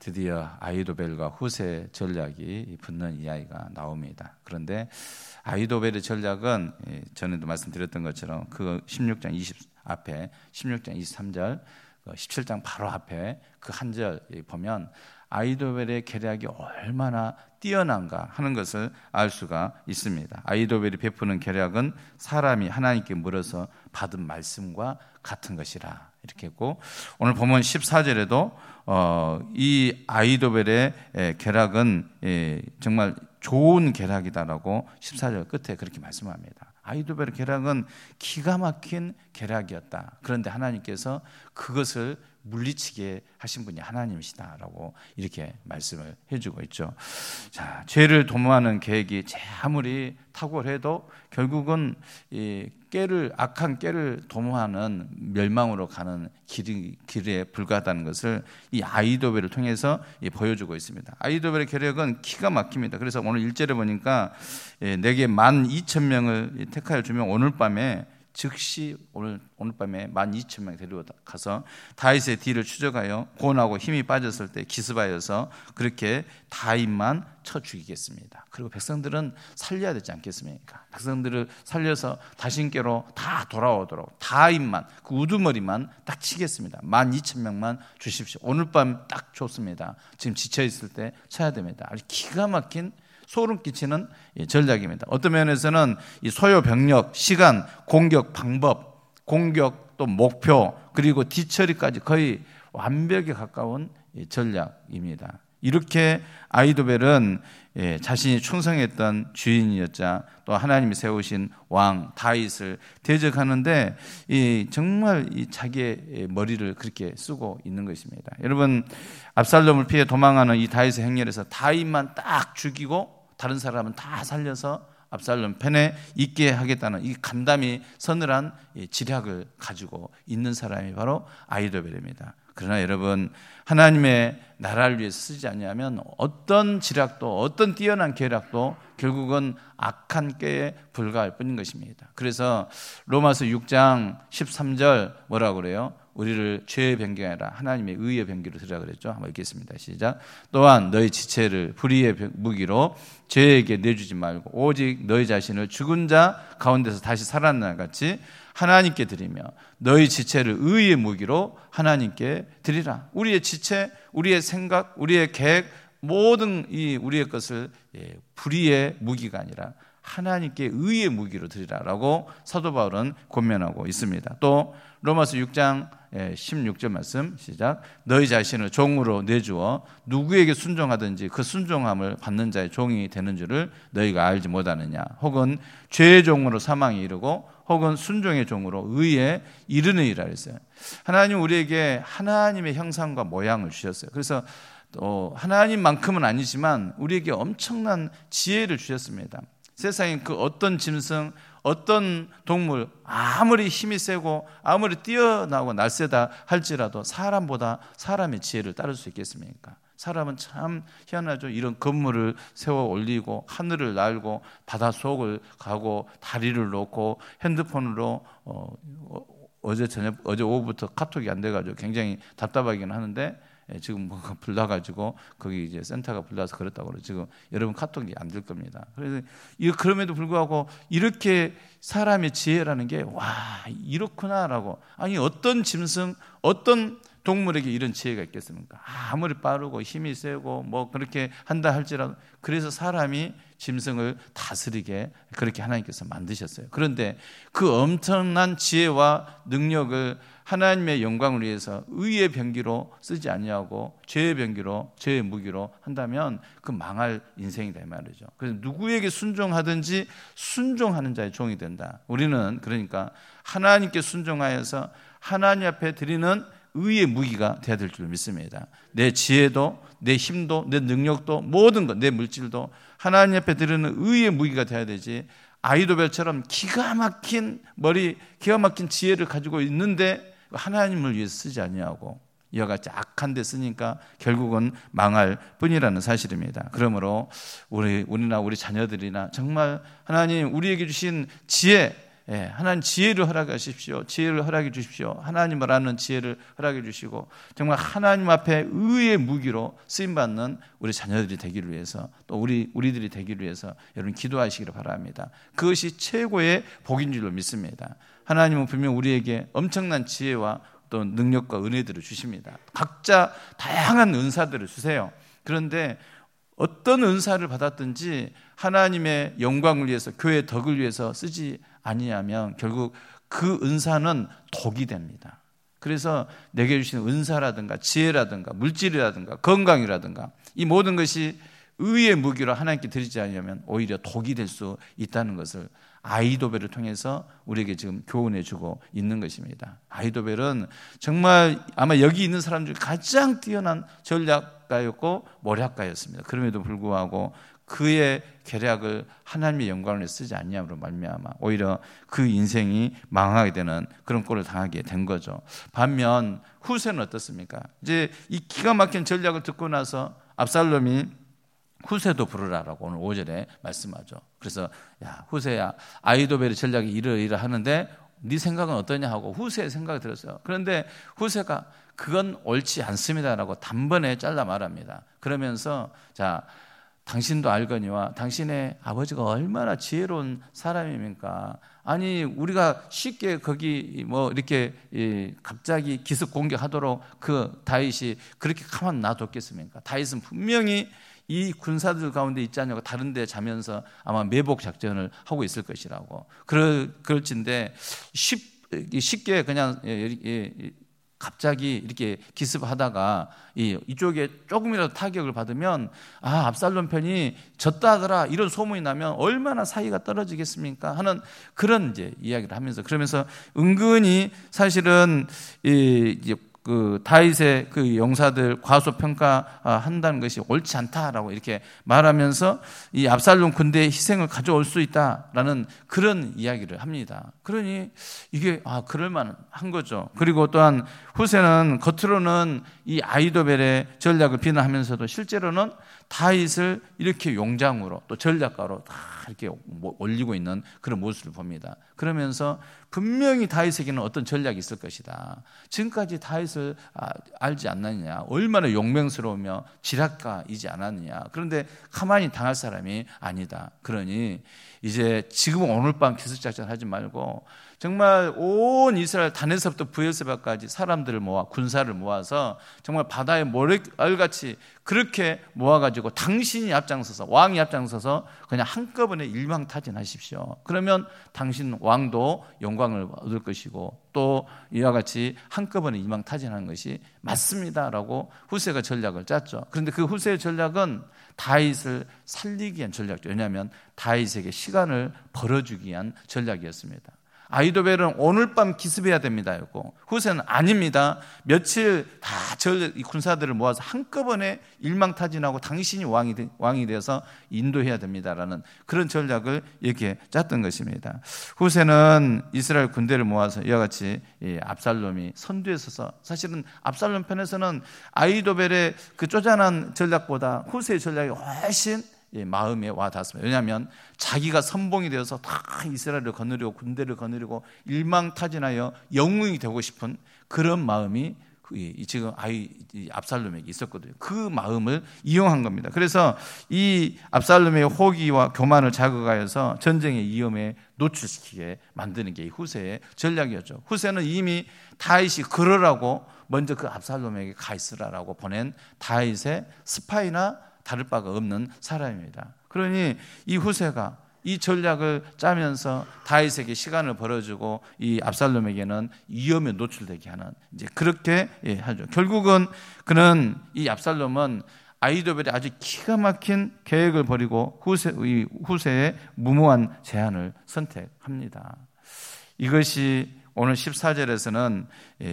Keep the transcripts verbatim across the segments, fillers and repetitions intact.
드디어 아히도벨과 후세 전략이 붙는 이야기가 나옵니다. 그런데 아히도벨의 전략은 전에도 말씀드렸던 것처럼 그 십육 장 이십 앞에 십육 장 이십삼 절, 십칠 장 바로 앞에 그 한 절 보면 아히도벨의 계략이 얼마나 뛰어난가 하는 것을 알 수가 있습니다. 아히도벨이 베푸는 계략은 사람이 하나님께 물어서 받은 말씀과 같은 것이라 이렇게 했고, 오늘 보면 십사 절에도 어, 이 아히도벨의 계략은 예, 정말 좋은 계략이다라고 십사 절 끝에 그렇게 말씀합니다. 아히도벨의 계략은 기가 막힌 계략이었다. 그런데 하나님께서 그것을 물리치게 하신 분이 하나님이시다라고 이렇게 말씀을 해주고 있죠. 자, 죄를 도모하는 계획이 아무리 탁월해도 결국은 이 깨를 악한 깨를 도모하는 멸망으로 가는 길이, 길에 불과하다는 것을 이 아히도벨을 통해서 보여주고 있습니다. 아히도벨의 계략은 기가 막힙니다. 그래서 오늘 일 절에 보니까 내게 만 이천 명을 택하여 주면 오늘 밤에 즉시 오늘, 오늘 밤에 만 이천 명 데리고 가서 다윗의 뒤를 추적하여 고온하고 힘이 빠졌을 때 기습하여서 그렇게 다윗만 쳐 죽이겠습니다. 그리고 백성들은 살려야 되지 않겠습니까? 백성들을 살려서 다신께로 다 돌아오도록 다윗만, 그 우두머리만 딱 치겠습니다. 만 이천 명만 주십시오. 오늘 밤 딱 좋습니다. 지금 지쳐있을 때 쳐야 됩니다. 아주 기가 막힌 소름 끼치는 전략입니다. 어떤 면에서는 이 소요 병력, 시간, 공격 방법, 공격 또 목표 그리고 뒤처리까지 거의 완벽에 가까운 전략입니다. 이렇게 아히도벨은 자신이 충성했던 주인이었자 또 하나님이 세우신 왕 다윗을 대적하는데 정말 자기의 머리를 그렇게 쓰고 있는 것입니다. 여러분, 압살롬을 피해 도망하는 이 다윗의 행렬에서 다윗만 딱 죽이고 다른 사람은 다 살려서 압살롬 편에 있게 하겠다는 이 간담이 서늘한 지략을 가지고 있는 사람이 바로 아히도벨입니다. 그러나 여러분, 하나님의 나라를 위해서 쓰지 않냐면 어떤 지략도 어떤 뛰어난 계략도 결국은 악한 꾀에 불과할 뿐인 것입니다. 그래서 로마서 육 장 십삼 절 뭐라고 그래요? 우리를 죄의 변경이 아니라 하나님의 의의 변기로 드리라 그랬죠. 한번 읽겠습니다. 시작. 또한 너희 지체를 불의의 무기로 죄에게 내주지 말고 오직 너희 자신을 죽은 자 가운데서 다시 살아난 같이 하나님께 드리며 너희 지체를 의의 무기로 하나님께 드리라. 우리의 지체, 우리의 생각, 우리의 계획, 모든 이 우리의 것을 불의의 무기가 아니라 하나님께 의의 무기로 드리라라고 사도 바울은 권면하고 있습니다. 또 로마서 육 장 십육 절 말씀 시작. 너희 자신을 종으로 내주어 누구에게 순종하든지 그 순종함을 받는 자의 종이 되는 줄을 너희가 알지 못하느냐. 혹은 죄의 종으로 사망에 이르고 혹은 순종의 종으로 의에 이르느니라 했어요. 하나님 우리에게 하나님의 형상과 모양을 주셨어요. 그래서 또 하나님만큼은 아니지만 우리에게 엄청난 지혜를 주셨습니다. 세상에 그 어떤 짐승, 어떤 동물 아무리 힘이 세고 아무리 뛰어나고 날쌔다 할지라도 사람보다 사람의 지혜를 따를 수 있겠습니까? 사람은 참 희한하죠. 이런 건물을 세워 올리고 하늘을 날고 바다 속을 가고 다리를 놓고 핸드폰으로 어, 어제 저녁 어제 오후부터 카톡이 안 돼가지고 굉장히 답답하긴 하는데 지금 뭐가 불나가지고 거기 이제 센터가 불나서 그랬다고 그러죠. 지금 여러분 카톡이 안 될 겁니다. 그래서 이 그럼에도 불구하고 이렇게 사람의 지혜라는 게 와 이렇구나라고. 아니 어떤 짐승 어떤 동물에게 이런 지혜가 있겠습니까? 아무리 빠르고 힘이 세고 뭐 그렇게 한다 할지라도 그래서 사람이 짐승을 다스리게 그렇게 하나님께서 만드셨어요. 그런데 그 엄청난 지혜와 능력을 하나님의 영광을 위해서 의의 병기로 쓰지 아니하고 죄의 병기로 죄의 무기로 한다면 그 망할 인생이다 이 말이죠. 그래서 누구에게 순종하든지 순종하는 자의 종이 된다. 우리는 그러니까 하나님께 순종하여서 하나님 앞에 드리는 의의 무기가 되어야 될 줄 믿습니다. 내 지혜도 내 힘도 내 능력도 모든 것 내 물질도 하나님 앞에 드리는 의의 무기가 되어야 되지 아히도벨처럼 기가 막힌 머리 기가 막힌 지혜를 가지고 있는데 하나님을 위해서 쓰지 아니하고 이와 같이 악한 데 쓰니까 결국은 망할 뿐이라는 사실입니다. 그러므로 우리, 우리나 우리 자녀들이나 정말 하나님 우리에게 주신 지혜 예, 하나님 지혜를 허락하십시오. 지혜를 허락해 주십시오. 하나님을 아는 지혜를 허락해 주시고 정말 하나님 앞에 의의 무기로 쓰임받는 우리 자녀들이 되기를 위해서 또 우리, 우리들이 되기를 위해서 여러분 기도하시기를 바랍니다. 그것이 최고의 복인 줄로 믿습니다. 하나님은 분명 우리에게 엄청난 지혜와 또 능력과 은혜들을 주십니다. 각자 다양한 은사들을 주세요. 그런데 어떤 은사를 받았든지 하나님의 영광을 위해서 교회의 덕을 위해서 쓰지 아니하면 결국 그 은사는 독이 됩니다. 그래서 내게 주신 은사라든가 지혜라든가 물질이라든가 건강이라든가 이 모든 것이 의의 무기로 하나님께 드리지 않으면 오히려 독이 될 수 있다는 것을 아이도벨을 통해서 우리에게 지금 교훈해 주고 있는 것입니다. 아이도벨은 정말 아마 여기 있는 사람 중에 가장 뛰어난 전략가였고 모략가였습니다. 그럼에도 불구하고 그의 계략을 하나님의 영광을 위해 쓰지 않냐므로 말미암아 오히려 그 인생이 망하게 되는 그런 꼴을 당하게 된 거죠. 반면 후세는 어떻습니까? 이제 이 기가 막힌 전략을 듣고 나서 압살롬이 후세도 부르라라고 오늘 오 절에 말씀하죠. 그래서 야 후세야 아이도벨의 전략이 이러이러 하는데 네 생각은 어떠냐 하고 후세의 생각이 들었어요. 그런데 후세가 그건 옳지 않습니다라고 단번에 잘라 말합니다. 그러면서 자 당신도 알거니와 당신의 아버지가 얼마나 지혜로운 사람입니까? 아니 우리가 쉽게 거기 뭐 이렇게 갑자기 기습 공격하도록 그 다윗이 그렇게 가만 놔뒀겠습니까? 다윗은 분명히 이 군사들 가운데 있지 않냐고 다른 데 자면서 아마 매복 작전을 하고 있을 것이라고. 그럴, 그럴진데 쉽, 쉽게 그냥 갑자기 이렇게 기습하다가 이쪽에 조금이라도 타격을 받으면 아 압살롬 편이 졌다 하더라 이런 소문이 나면 얼마나 사이가 떨어지겠습니까 하는 그런 이제 이야기를 하면서 그러면서 은근히 사실은 이 그 다윗의 그 용사들 과소평가한다는 것이 옳지 않다라고 이렇게 말하면서 이 압살롬 군대의 희생을 가져올 수 있다라는 그런 이야기를 합니다. 그러니 이게 아 그럴 만한 거죠. 그리고 또한 후세는 겉으로는 이 아이도벨의 전략을 비난하면서도 실제로는 다윗을 이렇게 용장으로 또 전략가로 다 이렇게 올리고 있는 그런 모습을 봅니다. 그러면서 분명히 다윗에게는 어떤 전략이 있을 것이다. 지금까지 다윗을 알지 않느냐, 얼마나 용맹스러우며 지략가이지 않았느냐. 그런데 가만히 당할 사람이 아니다. 그러니 이제 지금 오늘 밤 기습작전 하지 말고 정말 온 이스라엘 단에서부터 브엘세바까지 사람들을 모아 군사를 모아서 정말 바다의 모래알같이 그렇게 모아가지고 당신이 앞장서서 왕이 앞장서서 그냥 한꺼번에 일망타진하십시오. 그러면 당신 왕도 영광을 얻을 것이고 또 이와 같이 한꺼번에 일망타진하는 것이 맞습니다라고 후세가 전략을 짰죠. 그런데 그 후세의 전략은 다윗을 살리기 위한 전략이죠. 왜냐하면 다윗에게 시간을 벌어주기 위한 전략이었습니다. 아이도벨은 오늘 밤 기습해야 됩니다. 후세는 아닙니다. 며칠 다 이 군사들을 모아서 한꺼번에 일망타진하고 당신이 왕이, 되, 왕이 되어서 인도해야 됩니다라는 그런 전략을 이렇게 짰던 것입니다. 후세는 이스라엘 군대를 모아서 이와 같이 압살롬이 선두에 서서 사실은 압살롬 편에서는 아이도벨의 그 쪼잔한 전략보다 후세의 전략이 훨씬 마음에 와 닿았습니다. 왜냐하면 자기가 선봉이 되어서 다 이스라엘을 거느리고 군대를 거느리고 일망타진하여 영웅이 되고 싶은 그런 마음이 지금 아이 압살롬에게 있었거든요. 그 마음을 이용한 겁니다. 그래서 이 압살롬의 호기와 교만을 자극하여서 전쟁의 위험에 노출시키게 만드는 게 이 후세의 전략이었죠. 후세는 이미 다윗이 그러라고 먼저 그 압살롬에게 가 있으라라고 보낸 다윗의 스파이나 다를 바가 없는 사람입니다. 그러니 이 후세가 이 전략을 짜면서 다윗에게 시간을 벌어주고 이 압살롬에게는 위험에 노출되게 하는 이제 그렇게 하죠. 결국은 그는 이 압살롬은 아이도벨의 아주 기가 막힌 계획을 벌이고 후세, 이 후세의 무모한 제안을 선택합니다. 이것이 오늘 십사 절에서는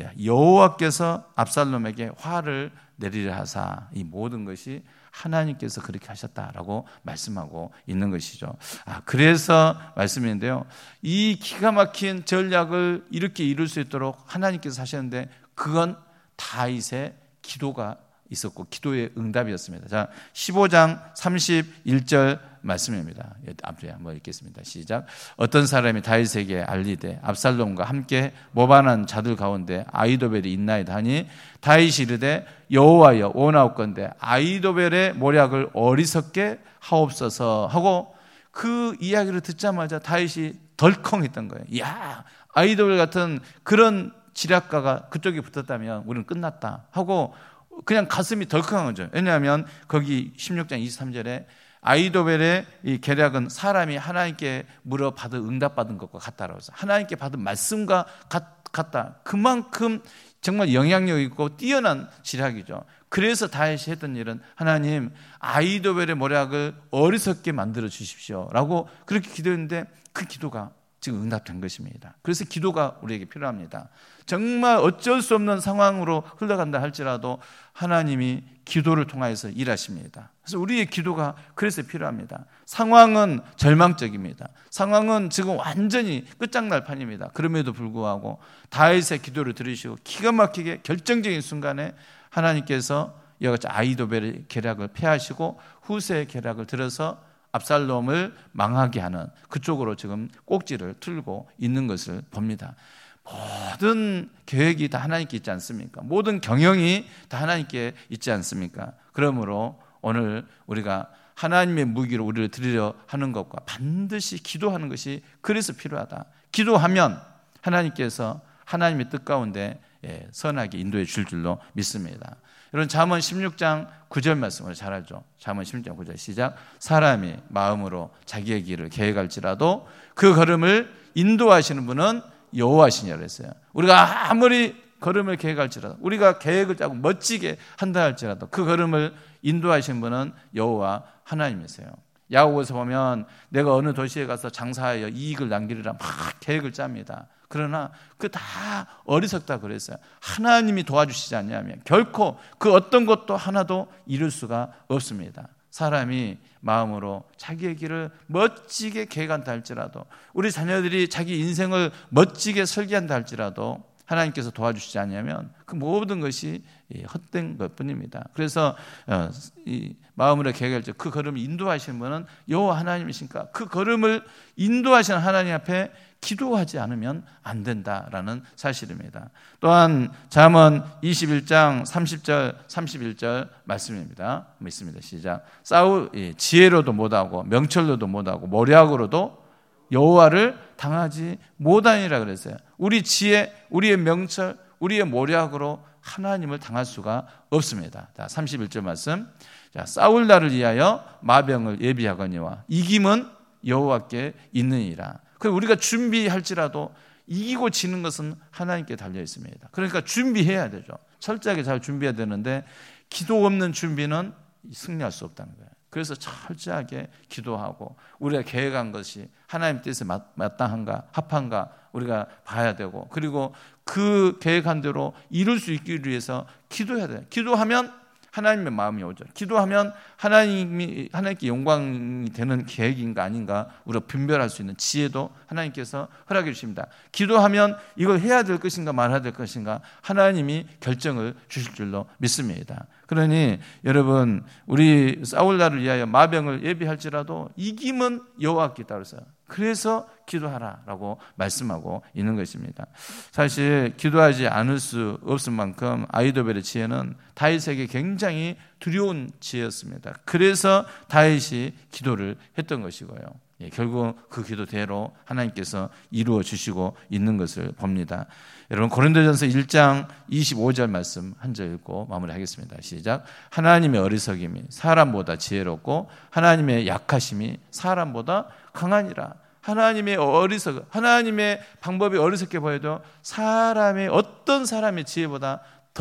여호와께서 압살롬에게 화를 내리려 하사 이 모든 것이 하나님께서 그렇게 하셨다라고 말씀하고 있는 것이죠. 아, 그래서 말씀인데요. 이 기가 막힌 전략을 이렇게 이룰 수 있도록 하나님께서 하셨는데 그건 다윗의 기도가 있었고 기도의 응답이었습니다. 자, 십오 장 삼십일 절 말씀입니다. 앞에 한번 읽겠습니다. 시작. 어떤 사람이 다윗에게 알리되 압살롬과 함께 모반한 자들 가운데 아히도벨이 있나이다 하니 다윗이 이르되 여호와여 원하옵건대 아히도벨의 모략을 어리석게 하옵소서 하고 그 이야기를 듣자마자 다윗이 덜컹했던 거예요. 이야, 아히도벨 같은 그런 지략가가 그쪽에 붙었다면 우리는 끝났다 하고 그냥 가슴이 덜컹한 거죠. 왜냐하면 거기 십육 장 이십삼 절에 아히도벨의 이 계략은 사람이 하나님께 물어 받은 응답받은 것과 같다라고 해서 하나님께 받은 말씀과 같, 같다. 그만큼 정말 영향력 있고 뛰어난 지략이죠. 그래서 다윗이 했던 일은 하나님 아히도벨의 모략을 어리석게 만들어 주십시오 라고 그렇게 기도했는데 그 기도가 지금 응답된 것입니다. 그래서 기도가 우리에게 필요합니다. 정말 어쩔 수 없는 상황으로 흘러간다 할지라도 하나님이 기도를 통하여서 일하십니다. 그래서 우리의 기도가 그래서 필요합니다. 상황은 절망적입니다. 상황은 지금 완전히 끝장날 판입니다. 그럼에도 불구하고 다윗의 기도를 들으시고 기가 막히게 결정적인 순간에 하나님께서 이와 같이 아히도벨의 계략을 패하시고 후세의 계략을 들어서 압살롬을 망하게 하는 그쪽으로 지금 꼭지를 틀고 있는 것을 봅니다. 모든 계획이 다 하나님께 있지 않습니까? 모든 경영이 다 하나님께 있지 않습니까? 그러므로 오늘 우리가 하나님의 무기로 우리를 드리려 하는 것과 반드시 기도하는 것이 그래서 필요하다. 기도하면 하나님께서 하나님의 뜻 가운데 선하게 인도해 줄 줄로 믿습니다. 여러분 잠언 십육 장 구 절 말씀을 잘 알죠. 잠언 십육 장 구 절 시작. 사람이 마음으로 자기의 길을 계획할지라도 그 걸음을 인도하시는 분은 여호와시냐 그랬어요. 우리가 아무리 걸음을 계획할지라도 우리가 계획을 짜고 멋지게 한다 할지라도 그 걸음을 인도하시는 분은 여호와 하나님이세요. 야고보서 보면 내가 어느 도시에 가서 장사하여 이익을 남기리라 막 계획을 짭니다. 그러나 그 다 어리석다 그랬어요. 하나님이 도와주시지 않냐면 결코 그 어떤 것도 하나도 이룰 수가 없습니다. 사람이 마음으로 자기의 길을 멋지게 계획한다 할지라도 우리 자녀들이 자기 인생을 멋지게 설계한다 할지라도 하나님께서 도와주시지 않냐면 그 모든 것이 헛된 것뿐입니다. 그래서 이 마음으로 계획할 때 그 걸음을 인도하시는 분은 여호와 하나님이시니까 그 걸음을 인도하시는 하나님 앞에 기도하지 않으면 안 된다라는 사실입니다. 또한 잠언 이십일 장 삼십 절 삼십일 절 말씀입니다. 있습니다. 시작. 싸우 지혜로도 못하고 명철로도 못하고 모략으로도 여호와를 당하지 못하니라 그랬어요. 우리 지혜, 우리의 명철, 우리의 모략으로 하나님을 당할 수가 없습니다. 자, 삼십일 절 말씀. 자, 싸울 날을 위하여 마병을 예비하거니와 이김은 여호와께 있느니라. 그럼 우리가 준비할지라도 이기고 지는 것은 하나님께 달려 있습니다. 그러니까 준비해야 되죠. 철저하게 잘 준비해야 되는데 기도 없는 준비는 승리할 수 없다는 거예요. 그래서 철저하게 기도하고 우리가 계획한 것이 하나님 뜻에 마땅한가 합한가 우리가 봐야 되고 그리고 그 계획한 대로 이룰 수 있기 위해서 기도해야 돼요. 기도하면 하나님의 마음이 오죠. 기도하면 하나님이 하나님께 영광이 되는 계획인가 아닌가 우리가 분별할 수 있는 지혜도 하나님께서 허락해 주십니다. 기도하면 이걸 해야 될 것인가 말아야 될 것인가 하나님이 결정을 주실 줄로 믿습니다. 그러니 여러분 우리 싸울 날을 위하여 마병을 예비할지라도 이김은 여호와께 있다고 했어요. 그래서 기도하라라고 말씀하고 있는 것입니다. 사실 기도하지 않을 수 없을 만큼 아히도벨의 지혜는 다윗에게 굉장히 두려운 지혜였습니다. 그래서 다윗이 기도를 했던 것이고요. 예, 결국 그 기도대로 하나님께서 이루어 주시고 있는 것을 봅니다. 여러분 고린도전서 일 장 이십오 절 말씀 한 절 읽고 마무리하겠습니다. 시작. 하나님의 어리석임이 사람보다 지혜롭고 하나님의 약하심이 사람보다 강하니라. 하나님의 어리석, 하나님의 방법이 어리석게 보여도 사람의 어떤 사람의 지혜보다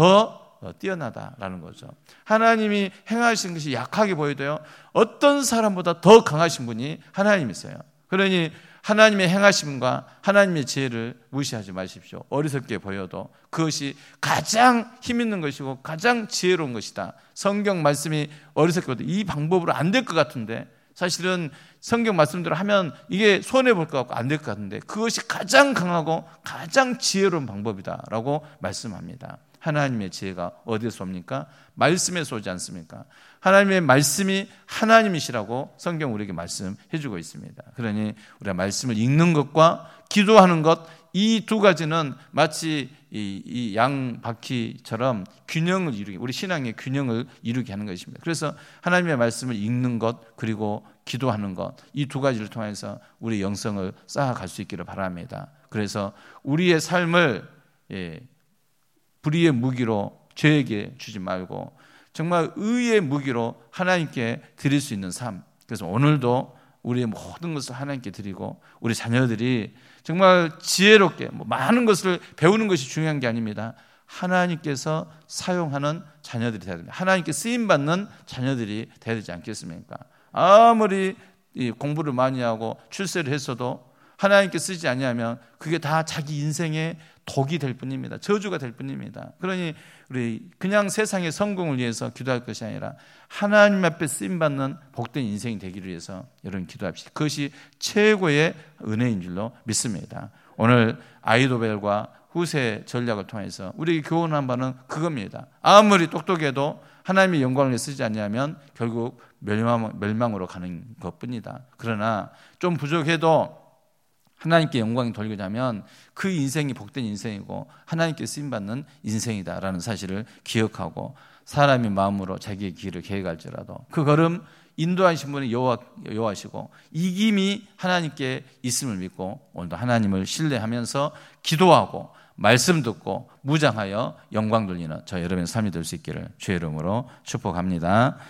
더 뛰어나다라는 거죠. 하나님이 행하신 것이 약하게 보여도요, 어떤 사람보다 더 강하신 분이 하나님이세요. 그러니 하나님의 행하심과 하나님의 지혜를 무시하지 마십시오. 어리석게 보여도 그것이 가장 힘 있는 것이고 가장 지혜로운 것이다. 성경 말씀이 어리석게 보여도 이 방법으로 안 될 것 같은데 사실은 성경 말씀대로 하면 이게 손해볼 것 같고 안 될 것 같은데 그것이 가장 강하고 가장 지혜로운 방법이다라고 말씀합니다. 하나님의 지혜가 어디서 옵니까? 말씀에서 오지 않습니까? 하나님의 말씀이 하나님이시라고 성경 우리에게 말씀해 주고 있습니다. 그러니 우리가 말씀을 읽는 것과 기도하는 것, 이 두 가지는 마치 이, 이 양바퀴처럼 균형을 이루게, 우리 신앙의 균형을 이루게 하는 것입니다. 그래서 하나님의 말씀을 읽는 것, 그리고 기도하는 것, 이 두 가지를 통해서 우리 영성을 쌓아갈 수 있기를 바랍니다. 그래서 우리의 삶을 예, 불의의 무기로 죄에게 주지 말고 정말 의의 무기로 하나님께 드릴 수 있는 삶. 그래서 오늘도 우리의 모든 것을 하나님께 드리고 우리 자녀들이 정말 지혜롭게 뭐 많은 것을 배우는 것이 중요한 게 아닙니다. 하나님께서 사용하는 자녀들이 되어야 됩니다. 하나님께 쓰임받는 자녀들이 되어야 되지 않겠습니까? 아무리 공부를 많이 하고 출세를 했어도 하나님께 쓰지 않냐면 그게 다 자기 인생의 독이 될 뿐입니다. 저주가 될 뿐입니다. 그러니 우리 그냥 세상의 성공을 위해서 기도할 것이 아니라 하나님 앞에 쓰임받는 복된 인생이 되기를 위해서 여러분 기도합시다. 그것이 최고의 은혜인 줄로 믿습니다. 오늘 아이도벨과 후세 전략을 통해서 우리에게 교훈한 바는 그겁니다. 아무리 똑똑해도 하나님의 영광을 쓰지 않냐면 결국 멸망, 멸망으로 가는 것뿐이다. 그러나 좀 부족해도 하나님께 영광이 돌리고자 하면 그 인생이 복된 인생이고 하나님께 쓰임받는 인생이다라는 사실을 기억하고 사람의 마음으로 자기의 길을 계획할지라도 그 걸음 인도하신 분이 여호와, 여호와시고 이김이 하나님께 있음을 믿고 오늘도 하나님을 신뢰하면서 기도하고 말씀 듣고 무장하여 영광 돌리는 저 여러분의 삶이 될 수 있기를 주의 이름으로 축복합니다.